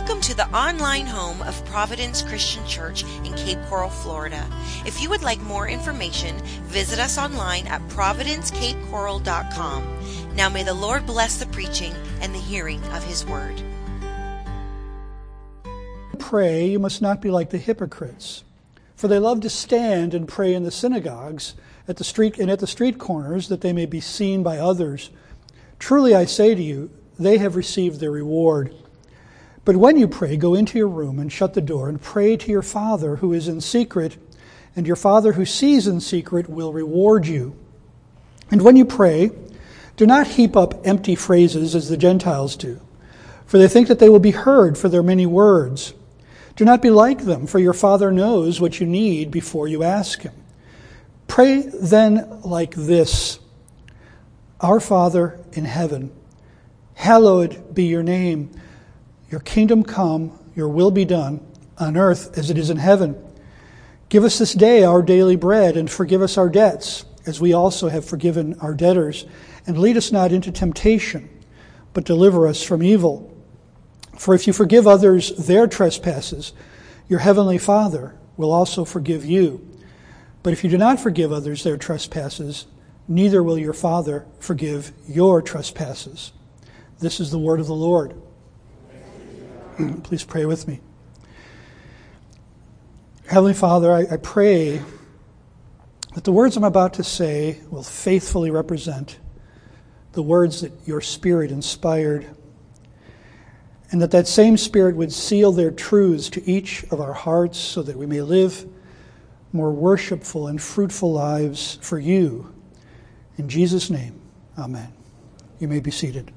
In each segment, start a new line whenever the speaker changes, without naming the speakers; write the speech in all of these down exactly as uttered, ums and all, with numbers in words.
Welcome to the online home of Providence Christian Church in Cape Coral, Florida. If you would like more information, visit us online at providence cape coral dot com. Now may the Lord bless the preaching and the hearing of His word.
Pray, you must not be like the hypocrites, for they love to stand and pray in the synagogues at the street and at the street corners, that they may be seen by others. Truly I say to you, they have received their reward. But when you pray, go into your room and shut the door and pray to your Father who is in secret, and your Father who sees in secret will reward you. And when you pray, do not heap up empty phrases as the Gentiles do, for they think that they will be heard for their many words. Do not be like them, for your Father knows what you need before you ask Him. Pray then like this: Our Father in heaven, hallowed be your name. Your kingdom come, your will be done, on earth as it is in heaven. Give us this day our daily bread, and forgive us our debts, as we also have forgiven our debtors. And lead us not into temptation, but deliver us from evil. For if you forgive others their trespasses, your heavenly Father will also forgive you. But if you do not forgive others their trespasses, neither will your Father forgive your trespasses. This is the word of the Lord. Please pray with me. Heavenly Father, I, I pray that the words I'm about to say will faithfully represent the words that your Spirit inspired, and that that same Spirit would seal their truths to each of our hearts so that we may live more worshipful and fruitful lives for you. In Jesus' name, amen. You may be seated.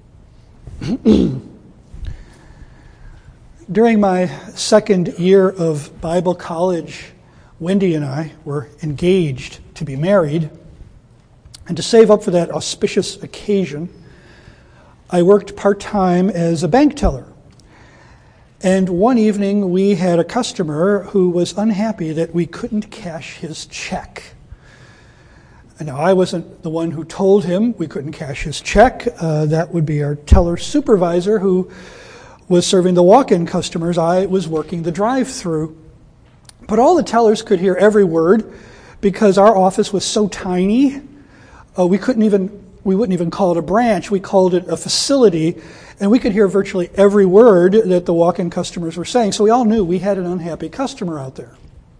During my second year of Bible college, Wendy and I were engaged to be married. And to save up for that auspicious occasion, I worked part-time as a bank teller. And one evening, we had a customer who was unhappy that we couldn't cash his check. Now, I wasn't the one who told him we couldn't cash his check. Uh, that would be our teller supervisor, who was serving the walk-in customers. I was working the drive-through. But all the tellers could hear every word because our office was so tiny. Uh, we couldn't even, we wouldn't even call it a branch. We called it a facility, and we could hear virtually every word that the walk-in customers were saying. So we all knew we had an unhappy customer out there.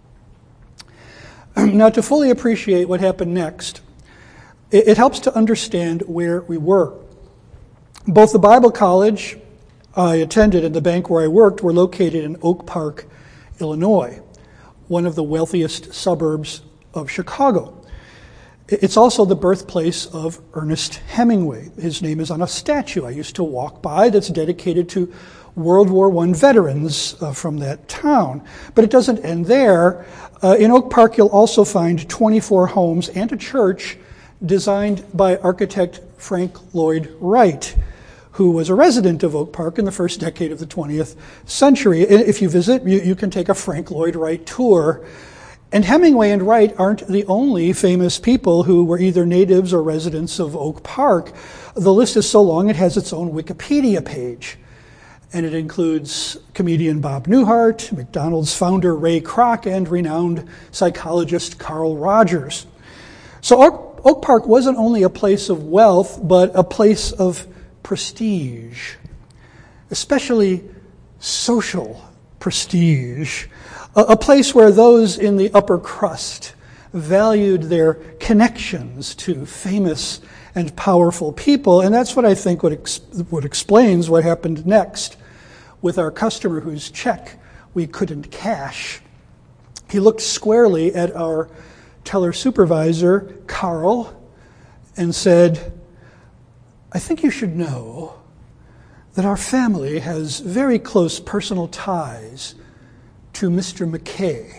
Now, to fully appreciate what happened next, it, it helps to understand where we were. Both the Bible college I attended and the bank where I worked were located in Oak Park, Illinois, one of the wealthiest suburbs of Chicago. It's also the birthplace of Ernest Hemingway. His name is on a statue I used to walk by that's dedicated to World War One veterans uh, from that town. But it doesn't end there. Uh, in Oak Park, you'll also find twenty-four homes and a church designed by architect Frank Lloyd Wright, who was a resident of Oak Park in the first decade of the twentieth century. If you visit, you, you can take a Frank Lloyd Wright tour. And Hemingway and Wright aren't the only famous people who were either natives or residents of Oak Park. The list is so long it has its own Wikipedia page. And it includes comedian Bob Newhart, McDonald's founder Ray Kroc, and renowned psychologist Carl Rogers. So Oak, Oak Park wasn't only a place of wealth, but a place of prestige, especially social prestige, a, a place where those in the upper crust valued their connections to famous and powerful people. And that's what I think what, ex- what explains what happened next with our customer whose check we couldn't cash. He looked squarely at our teller supervisor, Carl, and said, "I think you should know that our family has very close personal ties to Mister McKay."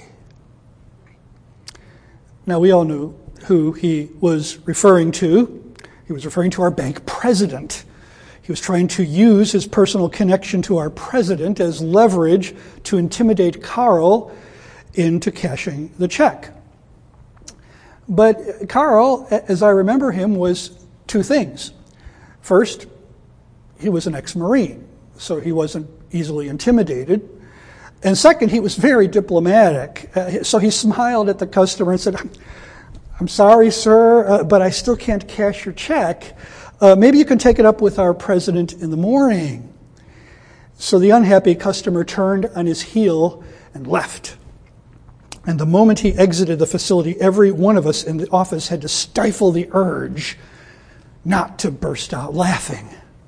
Now, we all knew who he was referring to. He was referring to our bank president. He was trying to use his personal connection to our president as leverage to intimidate Carl into cashing the check. But Carl, as I remember him, was two things. First, he was an ex-Marine, so he wasn't easily intimidated. And second, he was very diplomatic. Uh, so he smiled at the customer and said, I'm sorry, sir, uh, but I still can't cash your check. Uh, maybe you can take it up with our president in the morning. So the unhappy customer turned on his heel and left. And the moment he exited the facility, every one of us in the office had to stifle the urge not to burst out laughing.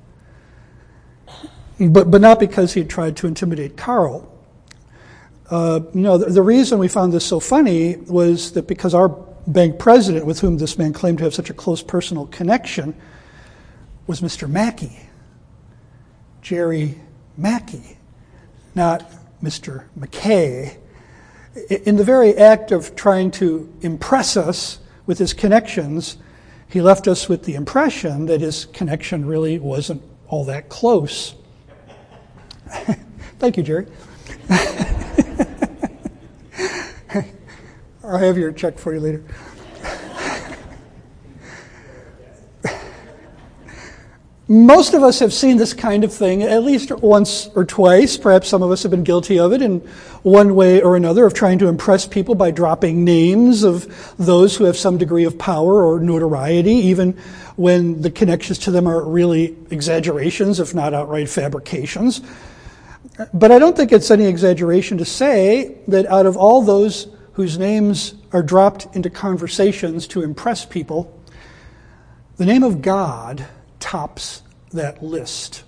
But, but not because he had tried to intimidate Carl. Uh, you know, the, the reason we found this so funny was that because our bank president, with whom this man claimed to have such a close personal connection, was Mister Mackey, Jerry Mackey, not Mister McKay. In the very act of trying to impress us with his connections, he left us with the impression that his connection really wasn't all that close. Thank you, Jerry. I'll have your check for you later. Most of us have seen this kind of thing at least once or twice. Perhaps some of us have been guilty of it in one way or another, of trying to impress people by dropping names of those who have some degree of power or notoriety, even when the connections to them are really exaggerations, if not outright fabrications. But I don't think it's any exaggeration to say that out of all those whose names are dropped into conversations to impress people, the name of God tops that list.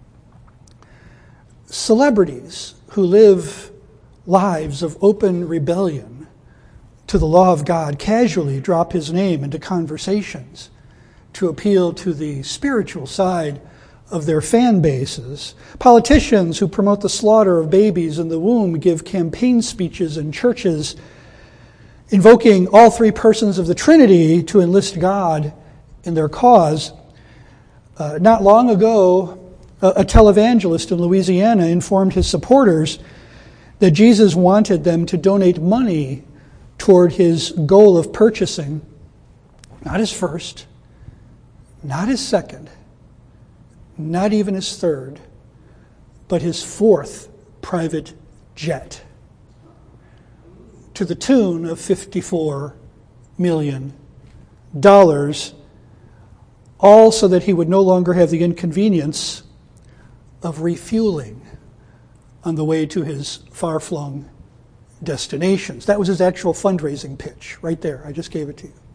Celebrities who live lives of open rebellion to the law of God casually drop his name into conversations to appeal to the spiritual side of their fan bases. Politicians who promote the slaughter of babies in the womb give campaign speeches in churches invoking all three persons of the Trinity to enlist God in their cause. Uh, not long ago, a, a televangelist in Louisiana informed his supporters that Jesus wanted them to donate money toward his goal of purchasing, not his first, not his second, not even his third, but his fourth private jet, to the tune of fifty-four million dollars, all so that he would no longer have the inconvenience of refueling on the way to his far-flung destinations. That was his actual fundraising pitch, right there. I just gave it to you.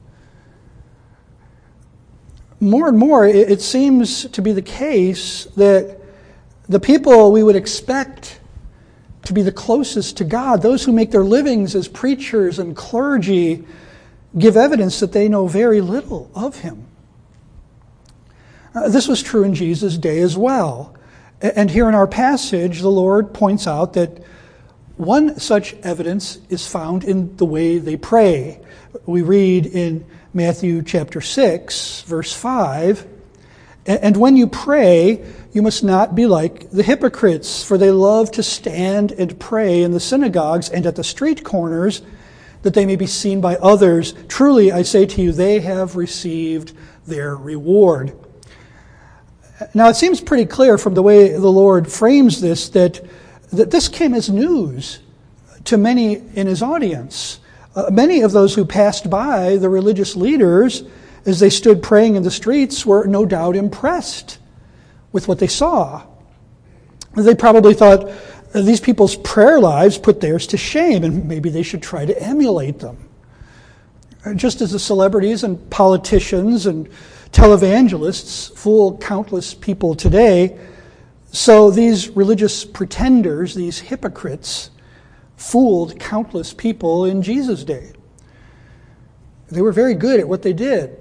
More and more, it seems to be the case that the people we would expect to be the closest to God, those who make their livings as preachers and clergy, give evidence that they know very little of him. Uh, this was true in Jesus' day as well. And here in our passage, the Lord points out that one such evidence is found in the way they pray. We read in Matthew chapter six, verse five, "And when you pray, you must not be like the hypocrites, for they love to stand and pray in the synagogues and at the street corners, that they may be seen by others. Truly, I say to you, they have received their reward." Now, it seems pretty clear from the way the Lord frames this that, that this came as news to many in his audience. Uh, many of those who passed by the religious leaders as they stood praying in the streets were no doubt impressed with what they saw. They probably thought these people's prayer lives put theirs to shame, and maybe they should try to emulate them. Just as the celebrities and politicians and televangelists fool countless people today, so these religious pretenders, these hypocrites, fooled countless people in Jesus' day. They were very good at what they did.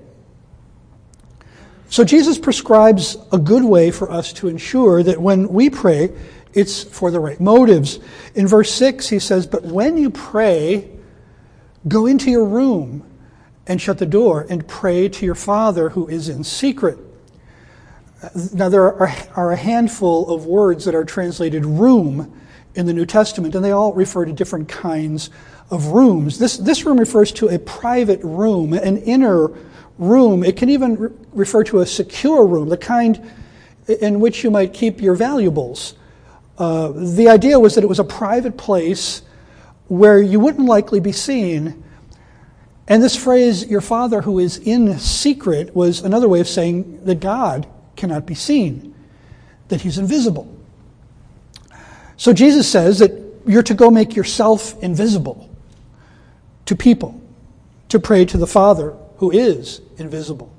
So Jesus prescribes a good way for us to ensure that when we pray, it's for the right motives. In verse six, he says, "But when you pray, go into your room and shut the door and pray to your Father who is in secret." Now, there are, are a handful of words that are translated room in the New Testament, and they all refer to different kinds of rooms. This, this room refers to a private room, an inner room. It can even re- refer to a secure room, the kind in which you might keep your valuables, Uh, the idea was that it was a private place where you wouldn't likely be seen. And this phrase, your Father who is in secret, was another way of saying that God cannot be seen, that he's invisible. So Jesus says that you're to go make yourself invisible to people, to pray to the Father who is invisible.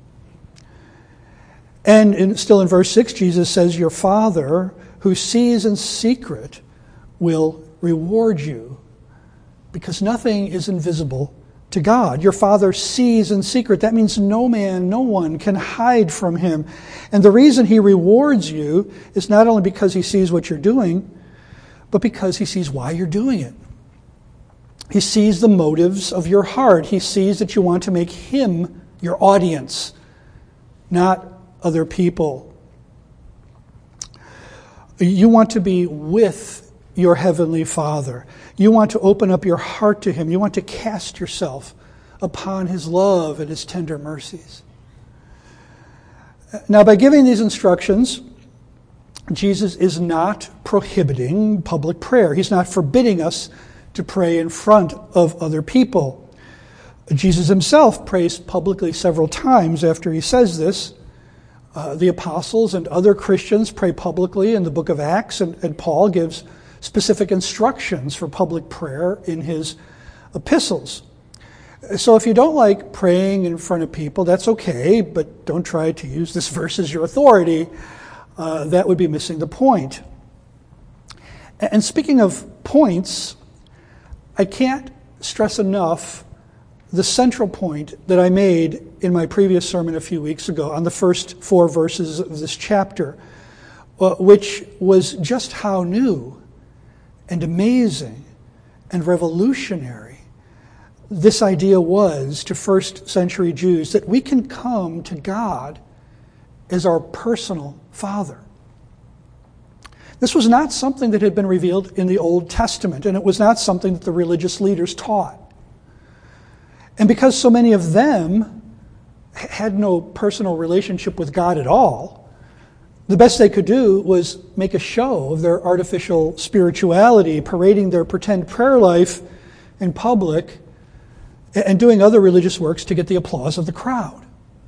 And in, still in verse six, Jesus says, your Father who sees in secret will reward you, because nothing is invisible to God. Your Father sees in secret. That means no man, no one can hide from him. And the reason he rewards you is not only because he sees what you're doing, but because he sees why you're doing it. He sees the motives of your heart. He sees that you want to make him your audience, not other people. You want to be with your Heavenly Father. You want to open up your heart to him. You want to cast yourself upon his love and his tender mercies. Now, by giving these instructions, Jesus is not prohibiting public prayer. He's not forbidding us to pray in front of other people. Jesus himself prays publicly several times after he says this. Uh, the apostles and other Christians pray publicly in the book of Acts, and, and Paul gives specific instructions for public prayer in his epistles. So if you don't like praying in front of people, that's okay, but don't try to use this verse as your authority. Uh, that would be missing the point. And speaking of points, I can't stress enough the central point that I made in my previous sermon a few weeks ago on the first four verses of this chapter, uh, which was just how new and amazing and revolutionary this idea was to first century Jews, that we can come to God as our personal Father. This was not something that had been revealed in the Old Testament, and it was not something that the religious leaders taught. And because so many of them had no personal relationship with God at all, the best they could do was make a show of their artificial spirituality, parading their pretend prayer life in public and doing other religious works to get the applause of the crowd.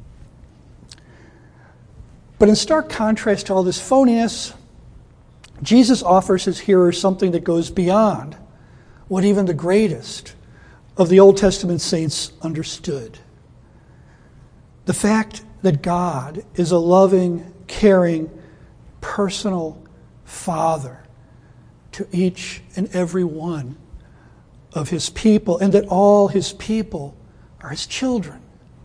But in stark contrast to all this phoniness, Jesus offers his hearers something that goes beyond what even the greatest of the Old Testament saints understood. The fact that God is a loving, caring, personal Father to each and every one of his people, and that all his people are his children.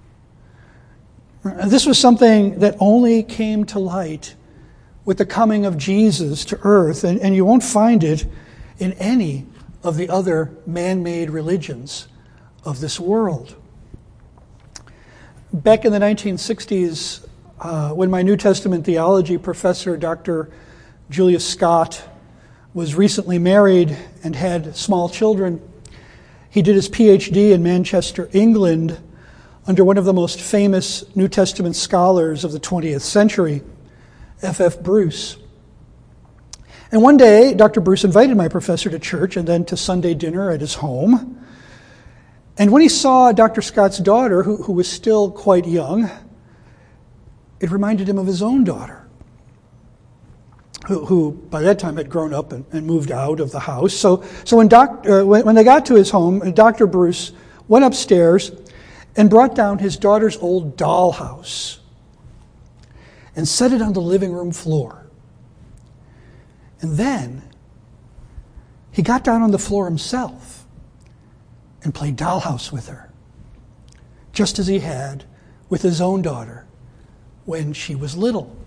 This was something that only came to light with the coming of Jesus to earth, and, and you won't find it in any of the other man-made religions of this world. Back in the nineteen sixties, uh, when my New Testament theology professor, Doctor Julius Scott, was recently married and had small children, he did his P H D in Manchester, England, under one of the most famous New Testament scholars of the twentieth century, F F Bruce. And one day, Doctor Bruce invited my professor to church and then to Sunday dinner at his home. And when he saw Doctor Scott's daughter, who, who was still quite young, it reminded him of his own daughter, who, who by that time had grown up and, and moved out of the house. So, so when, doc, uh, when, when they got to his home, Doctor Bruce went upstairs and brought down his daughter's old dollhouse and set it on the living room floor. And then he got down on the floor himself and played dollhouse with her, just as he had with his own daughter when she was little.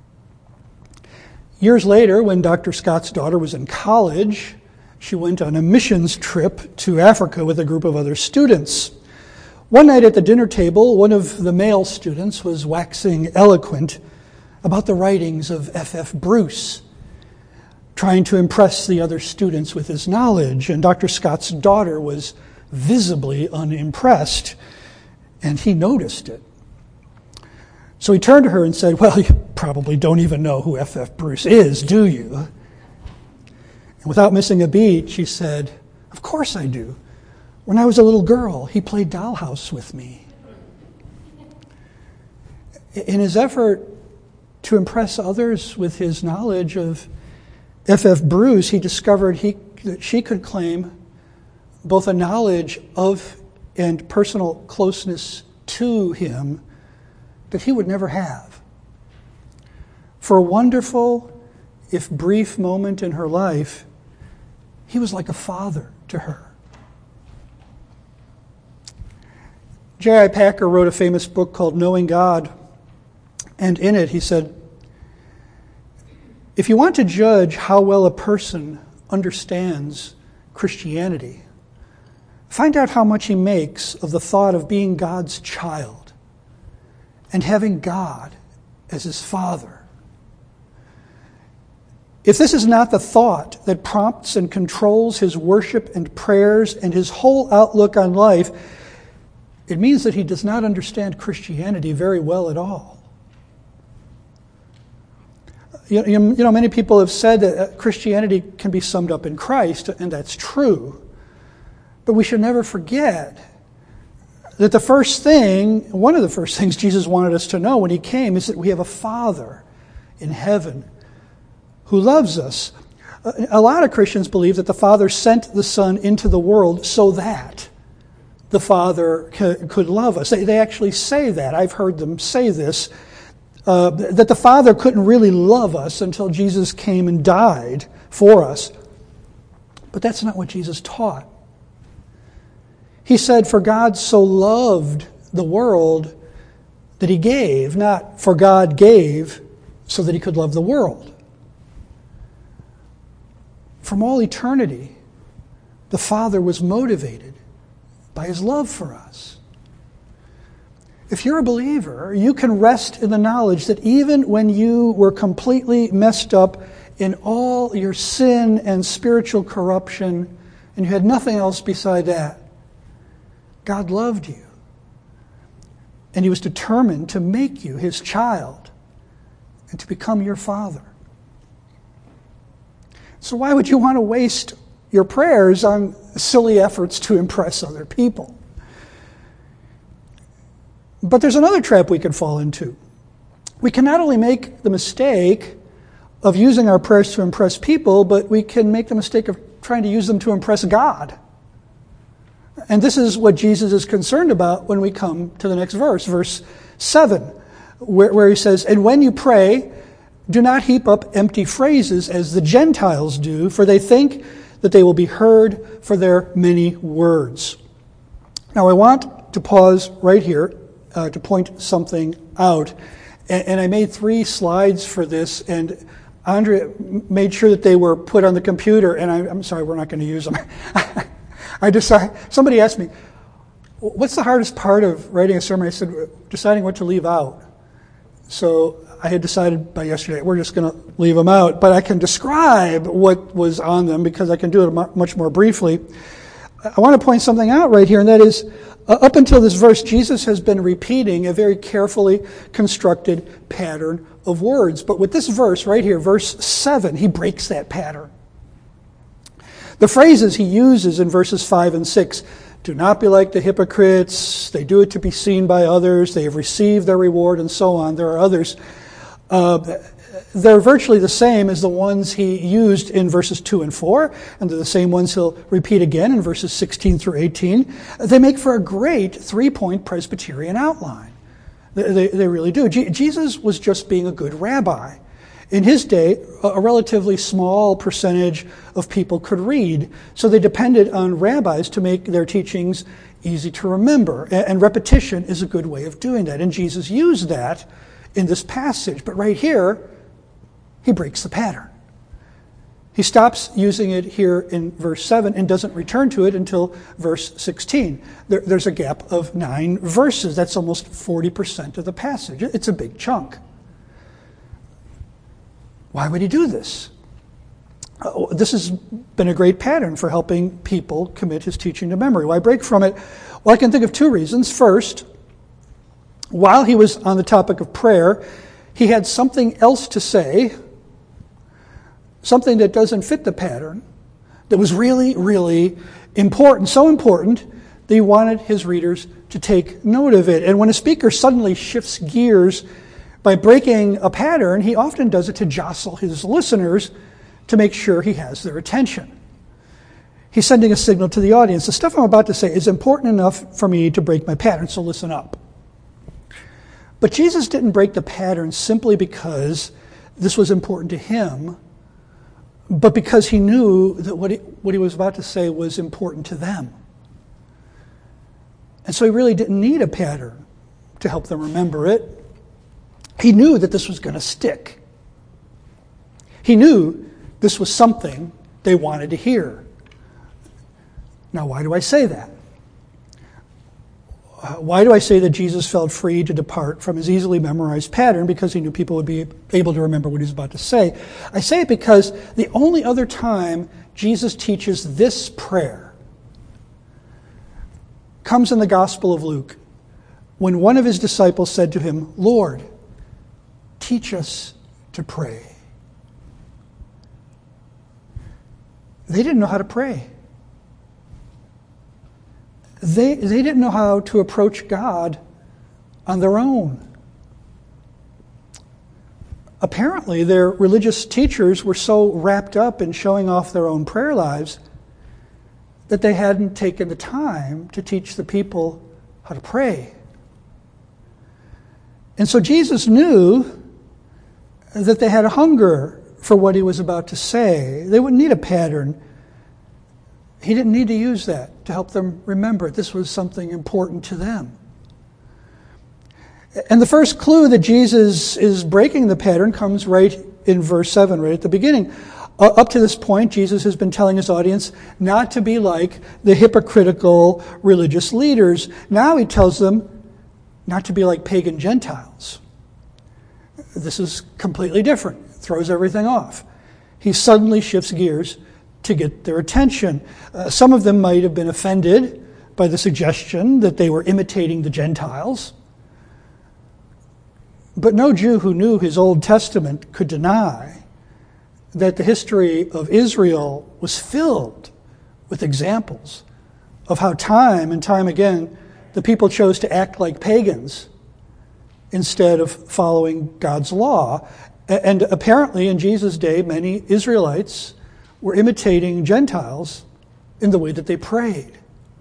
Years later, when Doctor Scott's daughter was in college, she went on a missions trip to Africa with a group of other students. One night at the dinner table, one of the male students was waxing eloquent about the writings of F F Bruce, trying to impress the other students with his knowledge, and Doctor Scott's daughter was visibly unimpressed, and he noticed it. So he turned to her and said, "Well, you probably don't even know who F F Bruce is, do you?" Without missing a beat, she said, "Of course I do. When I was a little girl, he played dollhouse with me." In his effort to impress others with his knowledge of F F Bruce, he discovered he, that she could claim both a knowledge of and personal closeness to him that he would never have. For a wonderful, if brief, moment in her life, he was like a father to her. J I Packer wrote a famous book called Knowing God, and in it he said, "If you want to judge how well a person understands Christianity, find out how much he makes of the thought of being God's child and having God as his father. If this is not the thought that prompts and controls his worship and prayers and his whole outlook on life, it means that he does not understand Christianity very well at all." You, you, you know, many people have said that Christianity can be summed up in Christ, and that's true. But we should never forget that the first thing, one of the first things Jesus wanted us to know when he came is that we have a Father in heaven who loves us. A lot of Christians believe that the Father sent the Son into the world so that the Father could love us. They, they actually say that. I've heard them say this, uh, that the Father couldn't really love us until Jesus came and died for us. But that's not what Jesus taught. He said, "For God so loved the world that he gave," not "for God gave so that he could love the world." From all eternity, the Father was motivated by his love for us. If you're a believer, you can rest in the knowledge that even when you were completely messed up in all your sin and spiritual corruption, and you had nothing else beside that, God loved you. And he was determined to make you his child and to become your father. So why would you want to waste your prayers on silly efforts to impress other people? But there's another trap we can fall into. We can not only make the mistake of using our prayers to impress people, but we can make the mistake of trying to use them to impress God. And this is what Jesus is concerned about when we come to the next verse, verse seven, where, where he says, "And when you pray, do not heap up empty phrases as the Gentiles do, for they think that they will be heard for their many words." Now I want to pause right here uh, to point something out. And, and I made three slides for this, and Andrea made sure that they were put on the computer, and I, I'm sorry, we're not going to use them. I decided, somebody asked me, "What's the hardest part of writing a sermon?" I said, "Deciding what to leave out." So I had decided by yesterday, we're just going to leave them out, but I can describe what was on them because I can do it much more briefly. I want to point something out right here, and that is, uh, up until this verse, Jesus has been repeating a very carefully constructed pattern of words. But with this verse right here, verse seven, he breaks that pattern. The phrases he uses in verses five and six, "Do not be like the hypocrites, they do it to be seen by others, they have received their reward," and so on. There are others. Uh, they're virtually the same as the ones he used in verses two and four, and they're the same ones he'll repeat again in verses sixteen through eighteen. They make for a great three-point Presbyterian outline. They, they, they really do. Je- Jesus was just being a good rabbi. In his day, a relatively small percentage of people could read, so they depended on rabbis to make their teachings easy to remember. And repetition is a good way of doing that. And Jesus used that in this passage. But right here, he breaks the pattern. He stops using it here in verse seven and doesn't return to it until verse sixteen. There, there's a gap of nine verses. That's almost forty percent of the passage. It's a big chunk. Why would he do this? Uh, this has been a great pattern for helping people commit his teaching to memory. Why break from it? Well, I can think of two reasons. First, while he was on the topic of prayer, he had something else to say, something that doesn't fit the pattern, that was really, really important, so important that he wanted his readers to take note of it. And when a speaker suddenly shifts gears by breaking a pattern, he often does it to jostle his listeners to make sure he has their attention. He's sending a signal to the audience. The stuff I'm about to say is important enough for me to break my pattern, so listen up. But Jesus didn't break the pattern simply because this was important to him, but because he knew that what he, what he was about to say was important to them. And so he really didn't need a pattern to help them remember it. He knew that this was going to stick. He knew this was something they wanted to hear. Now, why do I say that? Uh, why do I say that Jesus felt free to depart from his easily memorized pattern because he knew people would be able to remember what he was about to say? I say it because the only other time Jesus teaches this prayer comes in the Gospel of Luke, when one of his disciples said to him, "Lord, teach us to pray." They didn't know how to pray. They, they didn't know how to approach God on their own. Apparently, their religious teachers were so wrapped up in showing off their own prayer lives that they hadn't taken the time to teach the people how to pray. And so Jesus knew that they had a hunger for what he was about to say. They wouldn't need a pattern. He didn't need to use that to help them remember it. This was something important to them. And the first clue that Jesus is breaking the pattern comes right in verse seven, right at the beginning. Uh, up to this point, Jesus has been telling his audience not to be like the hypocritical religious leaders. Now he tells them not to be like pagan Gentiles. This is completely different. Throws everything off. He suddenly shifts gears to get their attention. Uh, some of them might have been offended by the suggestion that they were imitating the Gentiles. But no Jew who knew his Old Testament could deny that the history of Israel was filled with examples of how time and time again the people chose to act like pagans instead of following God's law. And apparently in Jesus' day, many Israelites were imitating Gentiles in the way that they prayed.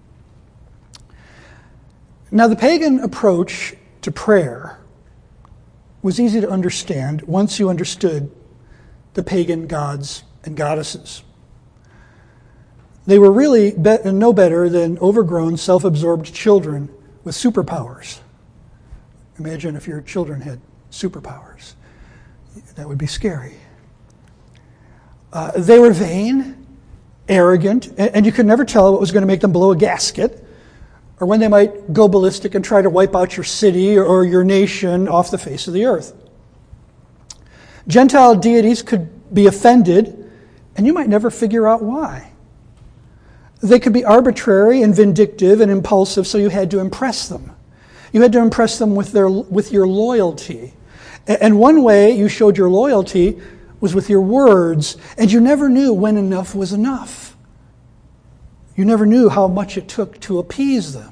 Now, the pagan approach to prayer was easy to understand once you understood the pagan gods and goddesses. They were really be- no better than overgrown, self-absorbed children with superpowers. Imagine if your children had superpowers. That would be scary. Uh, they were vain, arrogant, and, and you could never tell what was going to make them blow a gasket, or when they might go ballistic and try to wipe out your city or, or your nation off the face of the earth. Gentile deities could be offended, and you might never figure out why. They could be arbitrary and vindictive and impulsive, so you had to impress them. You had to impress them with their with your loyalty. And one way you showed your loyalty was with your words, and you never knew when enough was enough. You never knew how much it took to appease them.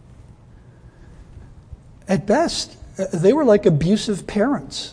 At best, they were like abusive parents.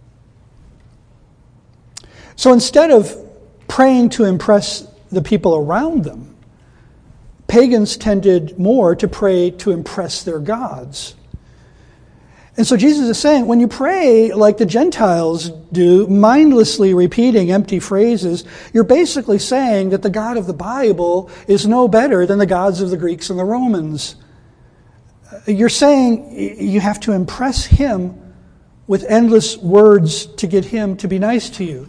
So instead of praying to impress the people around them, pagans tended more to pray to impress their gods. And so Jesus is saying, when you pray like the Gentiles do, mindlessly repeating empty phrases, you're basically saying that the God of the Bible is no better than the gods of the Greeks and the Romans. You're saying you have to impress him with endless words to get him to be nice to you.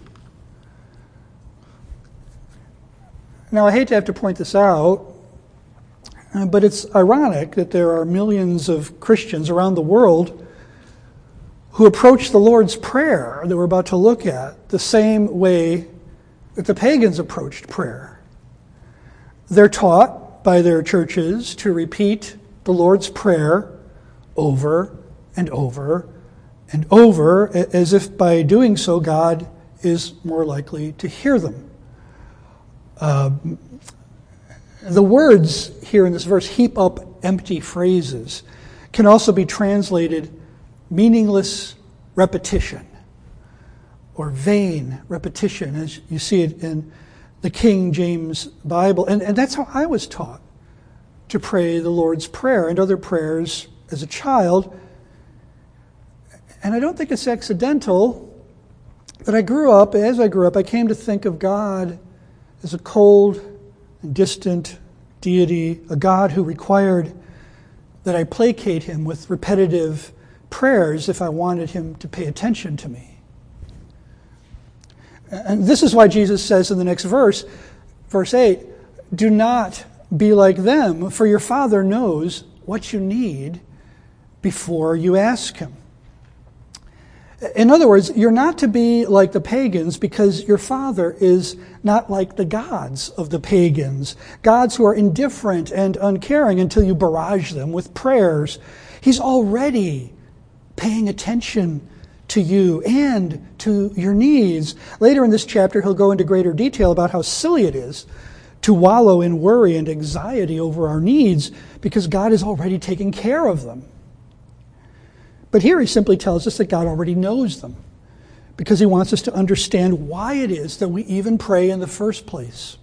Now, I hate to have to point this out, but it's ironic that there are millions of Christians around the world who approach the Lord's Prayer that we're about to look at the same way that the pagans approached prayer. They're taught by their churches to repeat the Lord's Prayer over and over and over, as if by doing so God is more likely to hear them. Uh, the words here in this verse, heap up empty phrases, can also be translated meaningless repetition or vain repetition, as you see it in the King James Bible. And, and that's how I was taught to pray the Lord's Prayer and other prayers as a child. And I don't think it's accidental that I grew up, as I grew up, I came to think of God as a cold and distant deity, a God who required that I placate him with repetitive prayers if I wanted him to pay attention to me. And this is why Jesus says in the next verse, verse eight, do not be like them, for your Father knows what you need before you ask him. In other words, you're not to be like the pagans because your Father is not like the gods of the pagans, gods who are indifferent and uncaring until you barrage them with prayers. He's already paying attention to you and to your needs. Later in this chapter, he'll go into greater detail about how silly it is to wallow in worry and anxiety over our needs because God is already taking care of them. But here he simply tells us that God already knows them because he wants us to understand why it is that we even pray in the first place.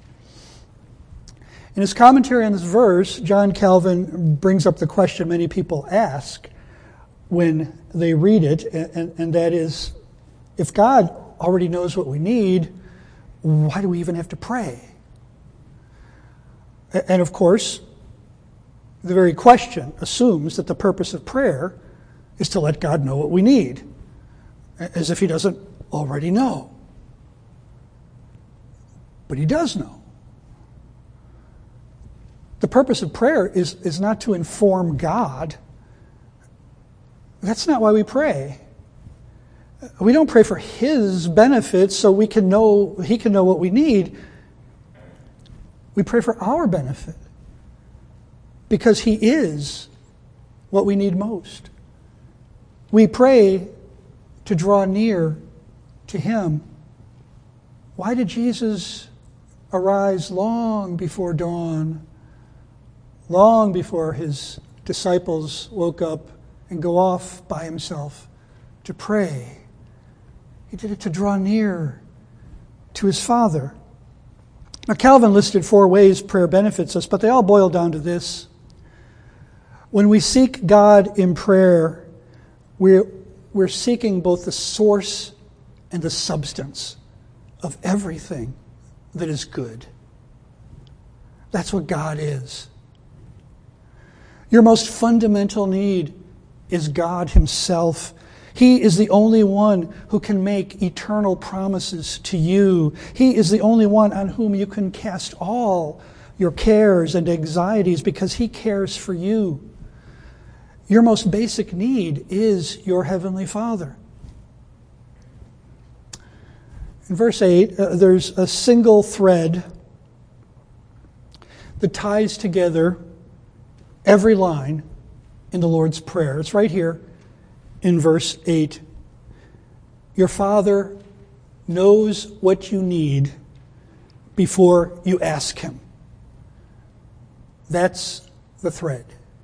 In his commentary on this verse, John Calvin brings up the question many people ask when they read it, and, and that is, if God already knows what we need, why do we even have to pray? And of course, the very question assumes that the purpose of prayer is to let God know what we need, as if he doesn't already know. But he does know. The purpose of prayer is, is not to inform God. That's not why we pray. We don't pray for his benefit so we can know he can know what we need. We pray for our benefit because he is what we need most. We pray to draw near to him. Why did Jesus arise long before dawn, long before his disciples woke up and go off by himself to pray? He did it to draw near to his Father. Now, Calvin listed four ways prayer benefits us, but they all boil down to this. When we seek God in prayer, we're, we're seeking both the source and the substance of everything that is good. That's what God is. Your most fundamental need is God himself. He is the only one who can make eternal promises to you. He is the only one on whom you can cast all your cares and anxieties because he cares for you. Your most basic need is your Heavenly Father. In verse eight, uh, there's a single thread that ties together every line in the Lord's Prayer. It's right here in verse eight. Your Father knows what you need before you ask him. That's the thread.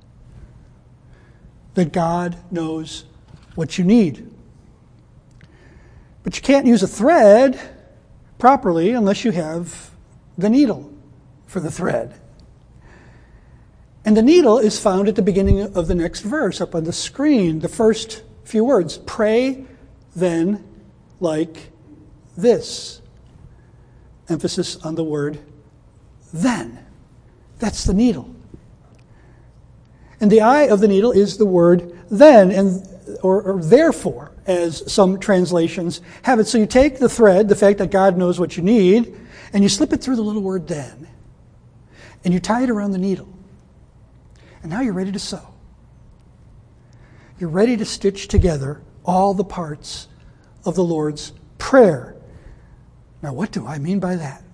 That God knows what you need. But you can't use a thread properly unless you have the needle for the thread. And the needle is found at the beginning of the next verse up on the screen. The first few words, pray then like this. Emphasis on the word then. That's the needle. And the eye of the needle is the word then, and or, or therefore, as some translations have it. So you take the thread, the fact that God knows what you need, and you slip it through the little word then. And you tie it around the needle. And now you're ready to sew. You're ready to stitch together all the parts of the Lord's Prayer. Now, what do I mean by that?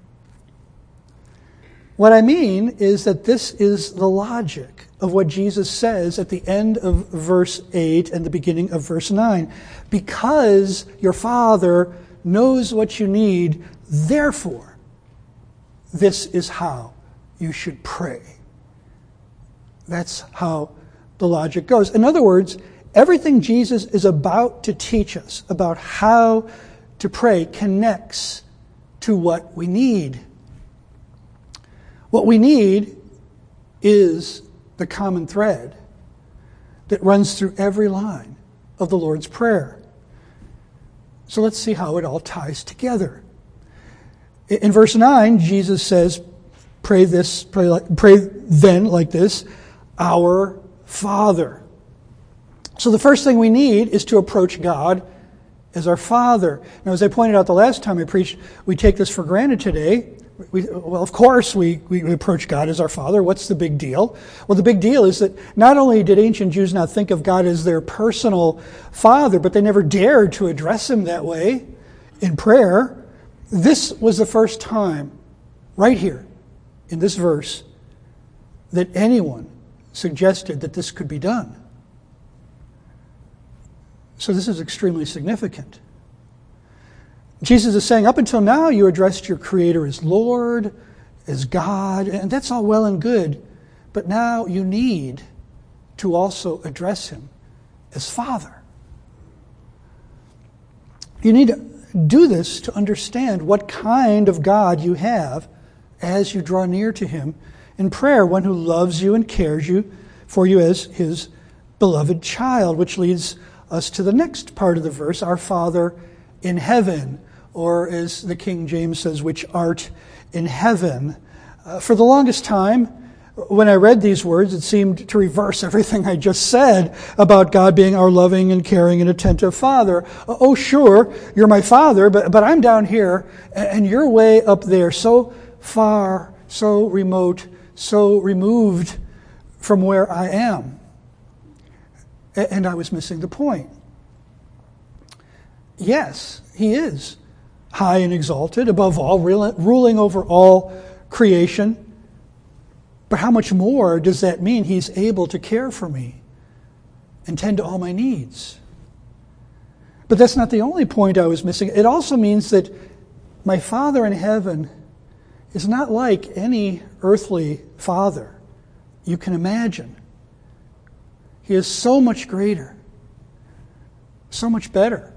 What I mean is that this is the logic of what Jesus says at the end of verse eight and the beginning of verse nine. Because your Father knows what you need, therefore, this is how you should pray. That's how the logic goes. In other words, everything Jesus is about to teach us about how to pray connects to what we need. What we need is the common thread that runs through every line of the Lord's Prayer. So let's see how it all ties together. In verse nine, Jesus says, pray this, pray, like, pray then like this, our Father. So the first thing we need is to approach God as our Father. Now, as I pointed out the last time I preached, we take this for granted today. We, well, of course, we, we approach God as our Father. What's the big deal? Well, the big deal is that not only did ancient Jews not think of God as their personal Father, but they never dared to address Him that way in prayer. This was the first time, right here, in this verse, that anyone suggested that this could be done. So this is extremely significant. Jesus is saying, up until now, you addressed your Creator as Lord, as God, and that's all well and good. But now you need to also address Him as Father. You need to do this to understand what kind of God you have as you draw near to Him in prayer, one who loves you and cares you for you as His beloved child, which leads us to the next part of the verse, our Father in heaven, or as the King James says, which art in heaven. Uh, for the longest time, when I read these words, it seemed to reverse everything I just said about God being our loving and caring and attentive Father. Oh, sure, you're my Father, but, but I'm down here, and you're way up there, so far, so remote, so removed from where I am. And I was missing the point. Yes, He is high and exalted, above all, ruling over all creation. But how much more does that mean He's able to care for me and tend to all my needs? But that's not the only point I was missing. It also means that my Father in heaven is not like any earthly father you can imagine. He is so much greater, so much better.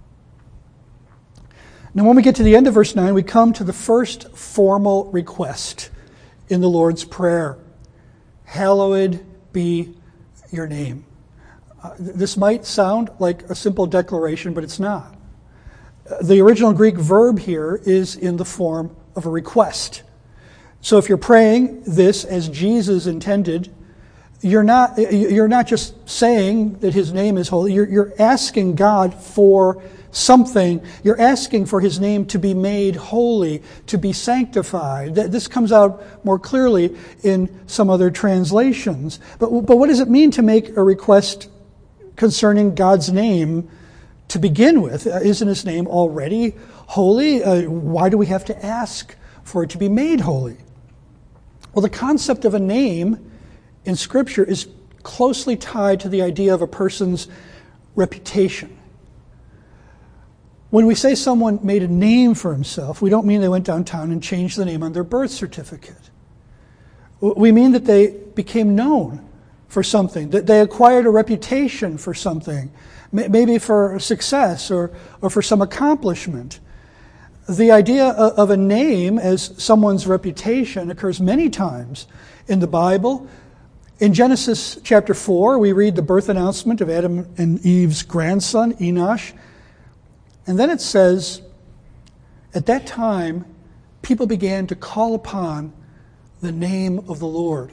Now, when we get to the end of verse nine, we come to the first formal request in the Lord's Prayer. Hallowed be your name. Uh, this might sound like a simple declaration, but it's not. Uh, the original Greek verb here is in the form of a request. So if you're praying this as Jesus intended, You're not, you're not just saying that His name is holy. You're, you're asking God for something. You're asking for His name to be made holy, to be sanctified. This comes out more clearly in some other translations. But, but what does it mean to make a request concerning God's name to begin with? Isn't His name already holy? Uh, why do we have to ask for it to be made holy? Well, the concept of a name in Scripture is closely tied to the idea of a person's reputation. When we say someone made a name for himself, we don't mean they went downtown and changed the name on their birth certificate. We mean that they became known for something, that they acquired a reputation for something, maybe for success or, or for some accomplishment. The idea of a name as someone's reputation occurs many times in the Bible. In Genesis chapter four, we read the birth announcement of Adam and Eve's grandson, Enosh. And then it says, at that time, people began to call upon the name of the Lord.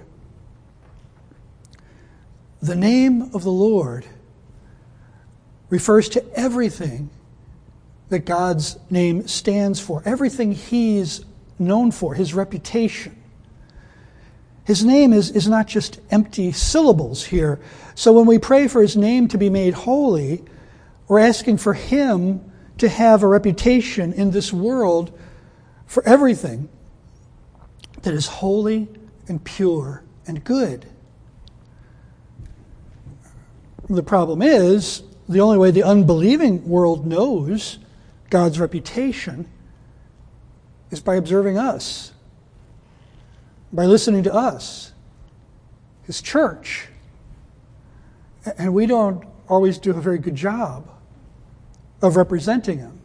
The name of the Lord refers to everything that God's name stands for, everything He's known for, His reputation. His name is, is not just empty syllables here. So when we pray for His name to be made holy, we're asking for Him to have a reputation in this world for everything that is holy and pure and good. The problem is, the only way the unbelieving world knows God's reputation is by observing us by listening to us, His church. And we don't always do a very good job of representing Him.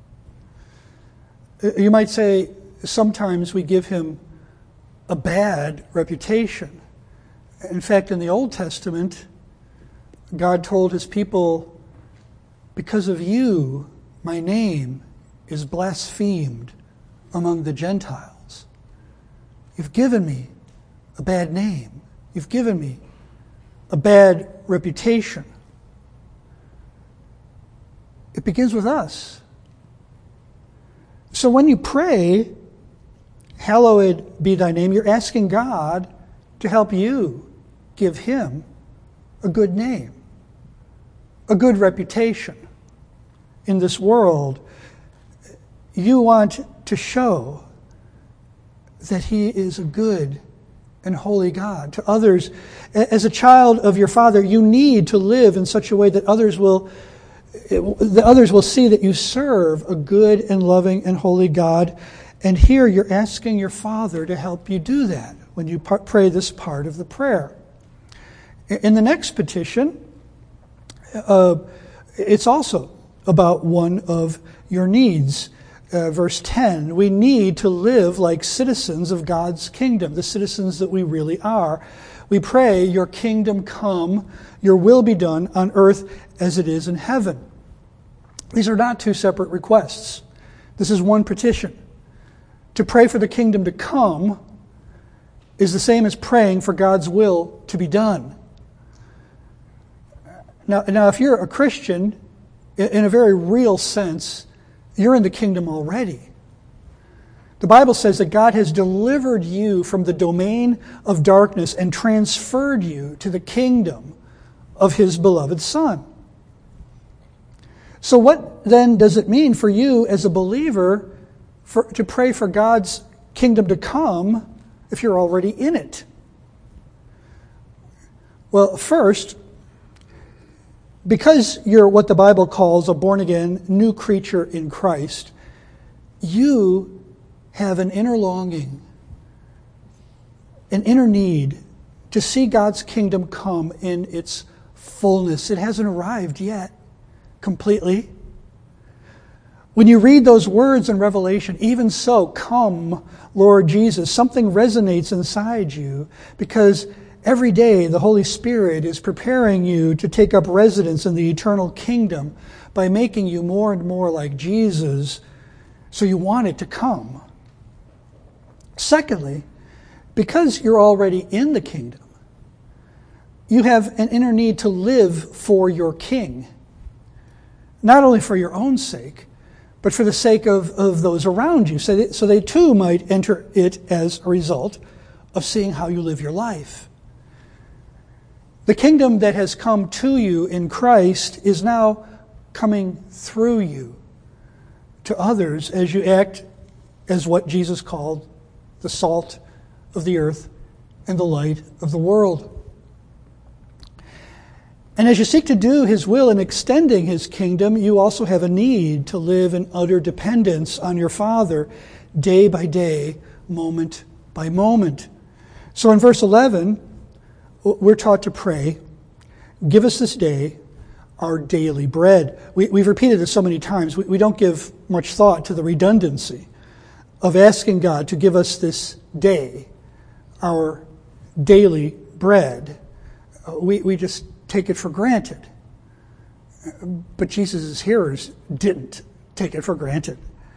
You might say sometimes we give Him a bad reputation. In fact, in the Old Testament, God told His people, because of you, my name is blasphemed among the Gentiles. You've given me a bad name. You've given me a bad reputation. It begins with us. So when you pray, hallowed be thy name, you're asking God to help you give Him a good name, a good reputation in this world. You want to show that He is a good and holy God to others. As a child of your Father, you need to live in such a way that others will that others will see that you serve a good and loving and holy God. And here you're asking your Father to help you do that when you pray this part of the prayer. In the next petition, uh, it's also about one of your needs. Uh, verse ten, we need to live like citizens of God's kingdom, the citizens that we really are. We pray, your kingdom come, your will be done on earth as it is in heaven. These are not two separate requests. This is one petition. To pray for the kingdom to come is the same as praying for God's will to be done. Now, now if you're a Christian, in a very real sense, you're in the kingdom already. The Bible says that God has delivered you from the domain of darkness and transferred you to the kingdom of His beloved Son. So what then does it mean for you as a believer for, to pray for God's kingdom to come if you're already in it? Well, first, because you're what the Bible calls a born-again new creature in Christ, you have an inner longing, an inner need to see God's kingdom come in its fullness. It hasn't arrived yet completely. When you read those words in Revelation, even so, come, Lord Jesus, something resonates inside you because every day the Holy Spirit is preparing you to take up residence in the eternal kingdom by making you more and more like Jesus, so you want it to come. Secondly, because you're already in the kingdom, you have an inner need to live for your King. Not only for your own sake, but for the sake of, of those around you, so they, so they too might enter it as a result of seeing how you live your life. The kingdom that has come to you in Christ is now coming through you to others as you act as what Jesus called the salt of the earth and the light of the world. And as you seek to do His will in extending His kingdom, you also have a need to live in utter dependence on your Father day by day, moment by moment. So in verse eleven, we're taught to pray, give us this day our daily bread. We, we've repeated this so many times, we, we don't give much thought to the redundancy of asking God to give us this day our daily bread. We, we just take it for granted. But Jesus' hearers didn't take it for granted.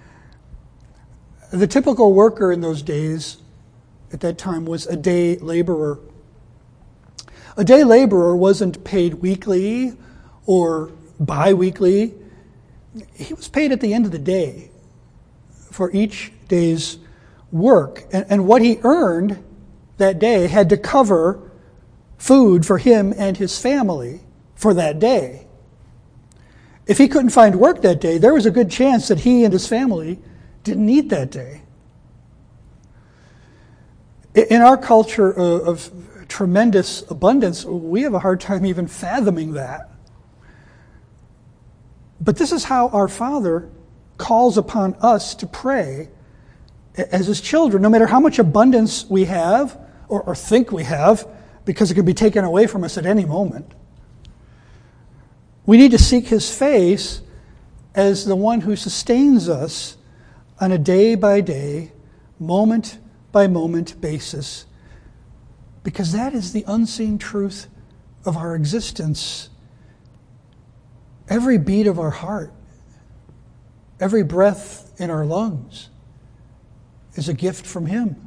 The typical worker in those days, at that time, was a day laborer. A day laborer wasn't paid weekly or bi-weekly. He was paid at the end of the day for each day's work. And, and what he earned that day had to cover food for him and his family for that day. If he couldn't find work that day, there was a good chance that he and his family didn't eat that day. In our culture of tremendous abundance, we have a hard time even fathoming that. But this is how our Father calls upon us to pray as his children, no matter how much abundance we have or, or think we have, because it could be taken away from us at any moment, we need to seek his face as the one who sustains us on a day-by-day, moment-by-moment basis, because that is the unseen truth of our existence. Every beat of our heart, every breath in our lungs is a gift from him.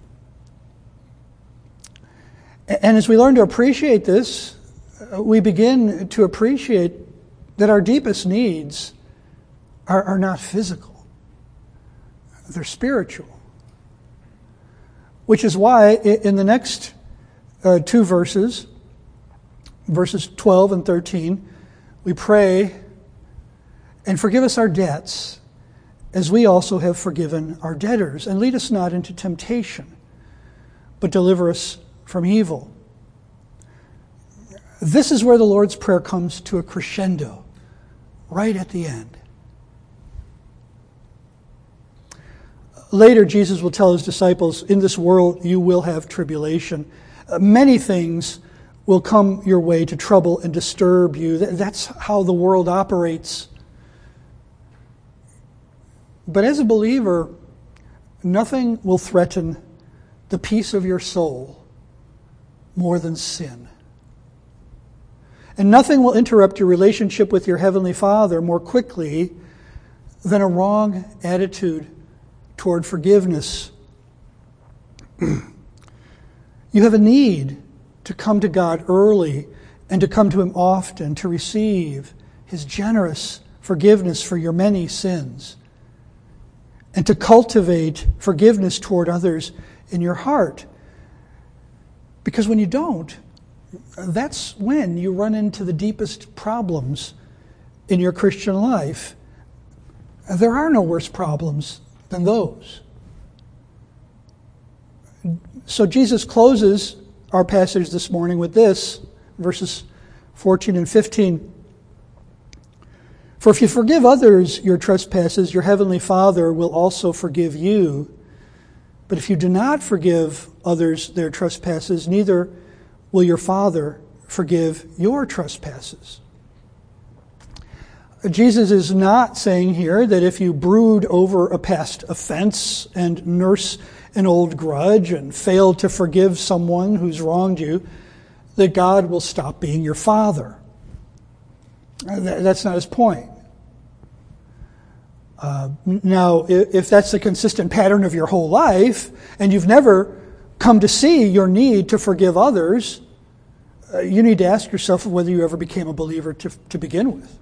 And as we learn to appreciate this, we begin to appreciate that our deepest needs are, are not physical. They're spiritual. Which is why in the next uh, two verses, verses twelve and thirteen, we pray, and forgive us our debts, as we also have forgiven our debtors. And lead us not into temptation, but deliver us from evil. This is where the Lord's Prayer comes to a crescendo, right at the end. Later, Jesus will tell his disciples, in this world you will have tribulation. Uh, many things will come your way to trouble and disturb you. That's how the world operates. But as a believer, nothing will threaten the peace of your soul more than sin. And nothing will interrupt your relationship with your Heavenly Father more quickly than a wrong attitude toward forgiveness. You have a need to come to God early and to come to him often to receive his generous forgiveness for your many sins, and to cultivate forgiveness toward others in your heart. Because when you don't, that's when you run into the deepest problems in your Christian life. There are no worse problems than those. So Jesus closes our passage this morning with this, verses fourteen and fifteen. For if you forgive others your trespasses, your heavenly Father will also forgive you. But if you do not forgive others their trespasses, neither will your Father forgive your trespasses. Jesus is not saying here that if you brood over a past offense and nurse an old grudge and fail to forgive someone who's wronged you, that God will stop being your Father. That's not his point. Uh, now, if that's the consistent pattern of your whole life, and you've never come to see your need to forgive others, uh, you need to ask yourself whether you ever became a believer to, to begin with.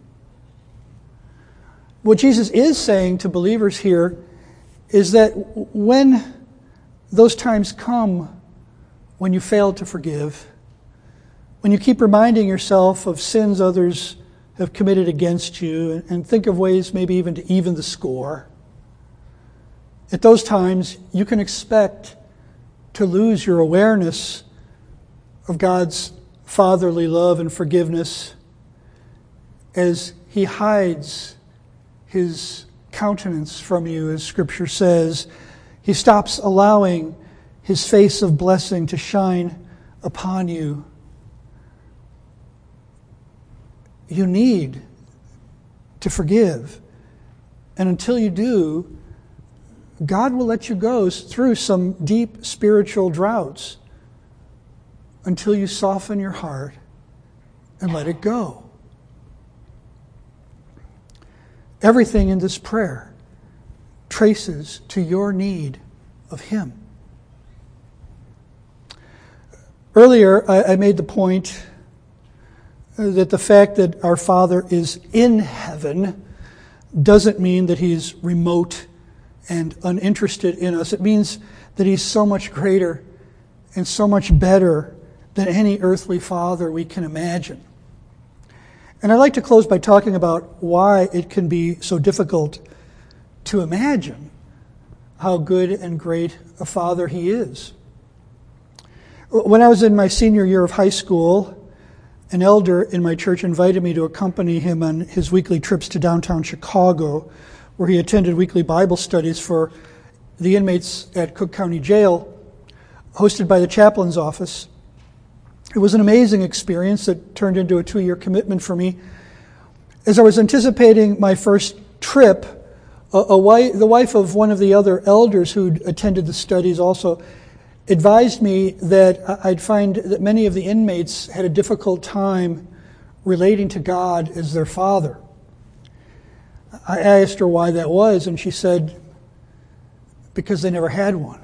What Jesus is saying to believers here is that when those times come when you fail to forgive, when you keep reminding yourself of sins others have committed against you, and think of ways maybe even to even the score, at those times you can expect to lose your awareness of God's fatherly love and forgiveness as he hides his countenance from you, as Scripture says. He stops allowing his face of blessing to shine upon you. You need to forgive. And until you do, God will let you go through some deep spiritual droughts until you soften your heart and let it go. Everything in this prayer traces to your need of him. Earlier, I, I made the point that the fact that our Father is in heaven doesn't mean that he's remote and uninterested in us. It means that he's so much greater and so much better than any earthly father we can imagine. And I'd like to close by talking about why it can be so difficult to imagine how good and great a father he is. When I was in my senior year of high school, an elder in my church invited me to accompany him on his weekly trips to downtown Chicago, where he attended weekly Bible studies for the inmates at Cook County Jail, hosted by the chaplain's office. It was an amazing experience that turned into a two-year commitment for me. As I was anticipating my first trip, a, a wife, the wife of one of the other elders who'd attended the studies also advised me that I'd find that many of the inmates had a difficult time relating to God as their father. I asked her why that was, and she said, because they never had one.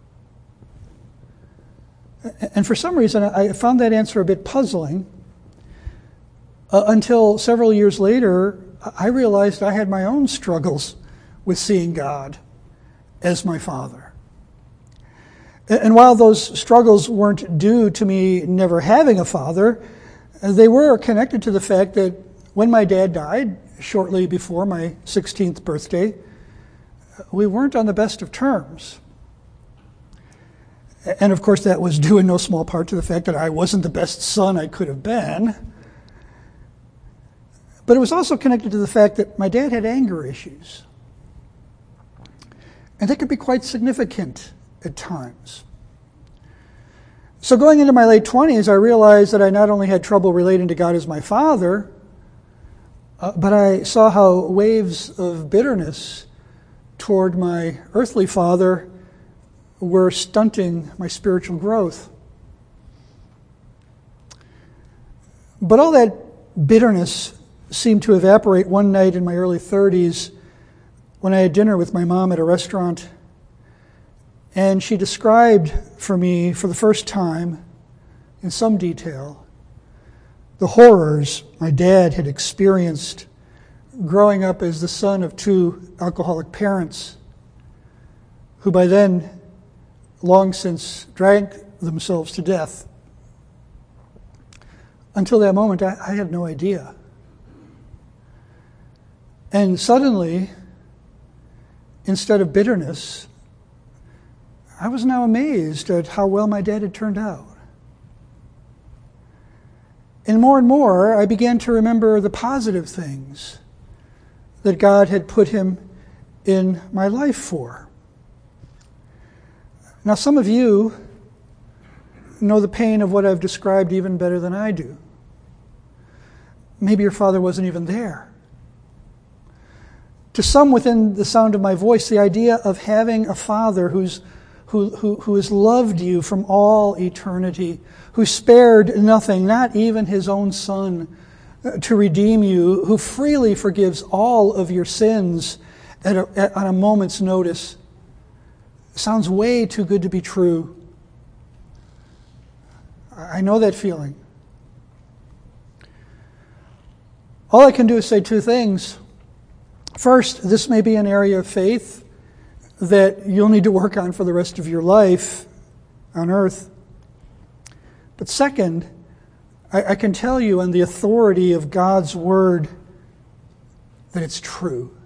And for some reason, I found that answer a bit puzzling uh, until several years later, I realized I had my own struggles with seeing God as my Father. And while those struggles weren't due to me never having a father, they were connected to the fact that when my dad died, shortly before my sixteenth birthday, we weren't on the best of terms. And of course, that was due in no small part to the fact that I wasn't the best son I could have been. But it was also connected to the fact that my dad had anger issues. And they could be quite significant at times. So going into my late twenties, I realized that I not only had trouble relating to God as my father, uh, but I saw how waves of bitterness toward my earthly father were stunting my spiritual growth. But all that bitterness seemed to evaporate one night in my early thirties when I had dinner with my mom at a restaurant, and she described for me for the first time in some detail the horrors my dad had experienced growing up as the son of two alcoholic parents who by then long since drank themselves to death. Until that moment, I, I had no idea. And suddenly, instead of bitterness, I was now amazed at how well my dad had turned out. And more and more, I began to remember the positive things that God had put him in my life for. Now, some of you know the pain of what I've described even better than I do. Maybe your father wasn't even there. To some within the sound of my voice, the idea of having a father who's, who, who, who has loved you from all eternity, who spared nothing, not even his own son, to redeem you, who freely forgives all of your sins at a, at, on a moment's notice, sounds way too good to be true. I know that feeling. All I can do is say two things. First, this may be an area of faith that you'll need to work on for the rest of your life on earth. But second, I, I can tell you on the authority of God's word that it's true.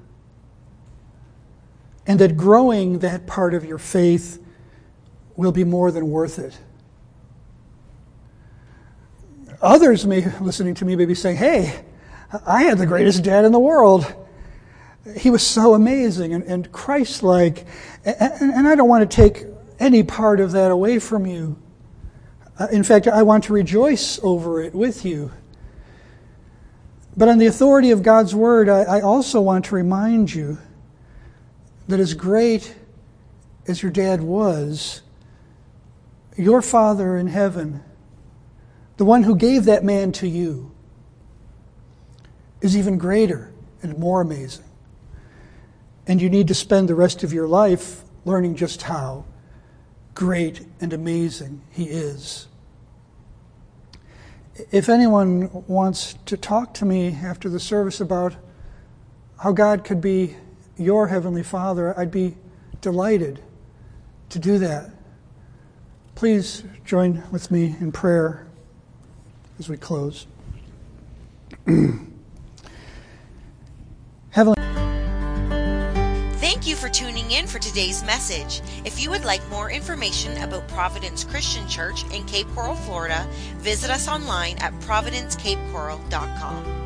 And that growing that part of your faith will be more than worth it. Others may, listening to me, may be saying, hey, I had the greatest dad in the world. He was so amazing and, and Christ-like. And, and I don't want to take any part of that away from you. Uh, in fact, I want to rejoice over it with you. But on the authority of God's word, I, I also want to remind you that as great as your dad was, your Father in heaven, the one who gave that man to you, is even greater and more amazing. And you need to spend the rest of your life learning just how great and amazing he is. If anyone wants to talk to me after the service about how God could be your Heavenly Father, I'd be delighted to do that. Please join with me in prayer as we close. Heavenly
Thank you for tuning in for today's message. If you would like more information about Providence Christian Church in Cape Coral, Florida, visit us online at providence cape coral dot com.